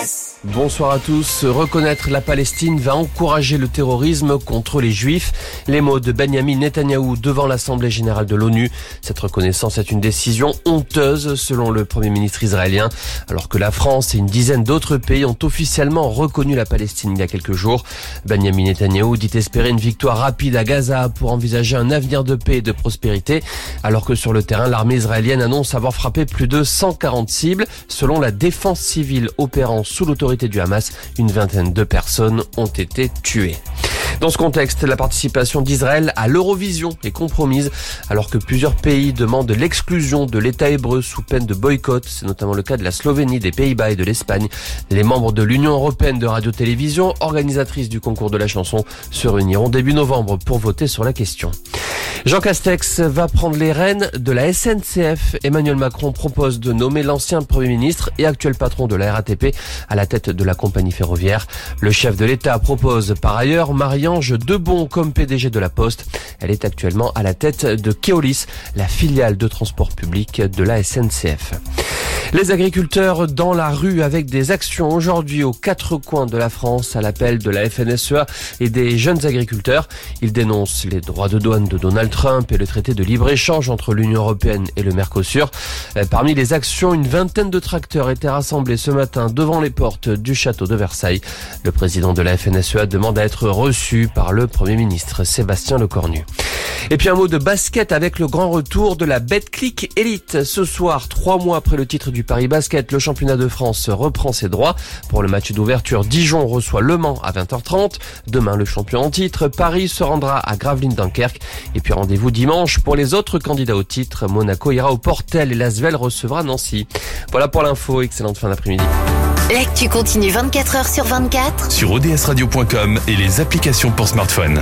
Bonsoir à tous. Reconnaître la Palestine va encourager le terrorisme contre les Juifs. Les mots de Benyamin Netanyahou devant l'Assemblée générale de l'ONU. Cette reconnaissance est une décision honteuse selon le Premier ministre israélien. Alors que la France et une dizaine d'autres pays ont officiellement reconnu la Palestine il y a quelques jours. Benyamin Netanyahou dit espérer une victoire rapide à Gaza pour envisager un avenir de paix et de prospérité. Alors que sur le terrain, l'armée israélienne annonce avoir frappé plus de 140 cibles. Selon la défense civile opérant sous l'autorité du Hamas, une vingtaine de personnes ont été tuées. Dans ce contexte, la participation d'Israël à l'Eurovision est compromise alors que plusieurs pays demandent l'exclusion de l'État hébreu sous peine de boycott. C'est notamment le cas de la Slovénie, des Pays-Bas et de l'Espagne. Les membres de l'Union européenne de radio-télévision, organisatrice du concours de la chanson, se réuniront début novembre pour voter sur la question. Jean Castex va prendre les rênes de la SNCF. Emmanuel Macron propose de nommer l'ancien Premier ministre et actuel patron de la RATP à la tête de la compagnie ferroviaire. Le chef de l'État propose par ailleurs Marie-Ange Debon comme PDG de la Poste. Elle est actuellement à la tête de Keolis, la filiale de transport public de la SNCF. Les agriculteurs dans la rue avec des actions aujourd'hui aux quatre coins de la France à l'appel de la FNSEA et des jeunes agriculteurs. Ils dénoncent les droits de douane de Donald Trump et le traité de libre-échange entre l'Union européenne et le Mercosur. Parmi les actions, une vingtaine de tracteurs étaient rassemblés ce matin devant les portes du château de Versailles. Le président de la FNSEA demande à être reçu par le Premier ministre Sébastien Lecornu. Et puis un mot de basket avec le grand retour de la Betclic Elite. Ce soir, 3 mois après le titre du Paris Basket, le championnat de France reprend ses droits. Pour le match d'ouverture, Dijon reçoit Le Mans à 20h30. Demain, le champion en titre, Paris se rendra à Gravelines-Dunkerque. Et puis rendez-vous dimanche pour les autres candidats au titre. Monaco ira au Portel et l'Asvel recevra Nancy. Voilà pour l'info, excellente fin d'après-midi. L'actu continue 24 heures sur 24 sur odsradio.com et les applications pour smartphone.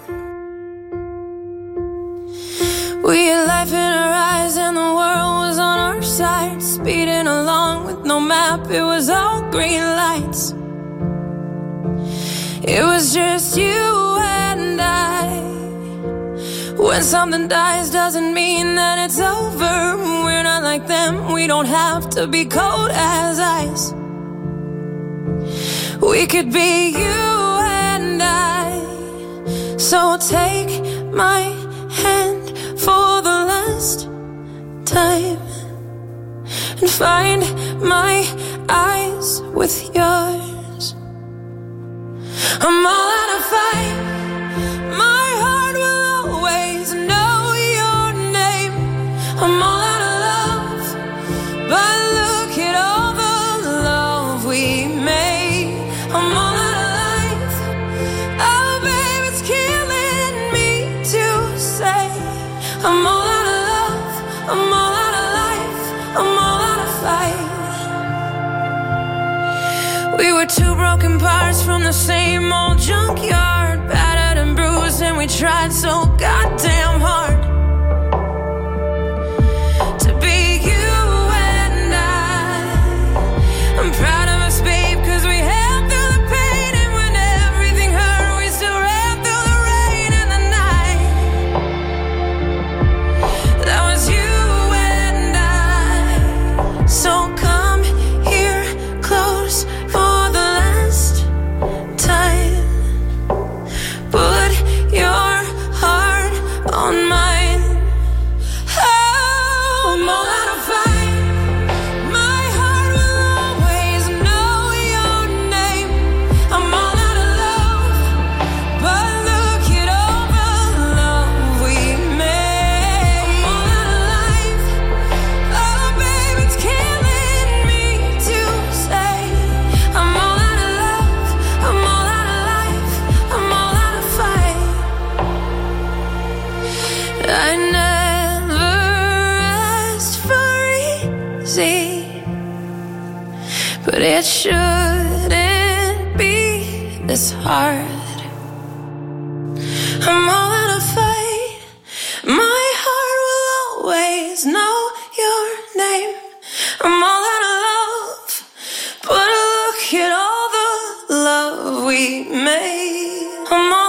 We had life in our eyes and the world was on our side. Speeding along with no map, it was all green lights. It was just you and I. When something dies doesn't mean that it's over. We're not like them, we don't have to be cold as ice. We could be you and I. So take my hand for the last time and find my eyes with yours. I'm all out of fight. My heart will always know your name. I'm all out of love, but look at all the love we made. I'm all out of life. Oh babe, it's killing me to say I'm all out of love, I'm all out of life, I'm all out of fight. We were two broken parts from the same old junkyard, battered and bruised, and we tried so goddamn hard to be you and I. I'm proud of us, babe, cause we held through the pain, and when everything hurt, we still ran through the rain and the night. That was you and I. So come here close for the last time. Put your heart on mine. Oh, I'm all out of fight. My heart will always know your name. I'm all out of love, but look at all the love we made. I'm all out of life. Oh, babe, it's killing me to say I'm all out of love, I'm all out of life, I'm all out of fight. I never asked for easy, but it shouldn't be this hard. I'm all out of fight. My heart will always know your name. I'm all out of love, but look at all the love we made. I'm all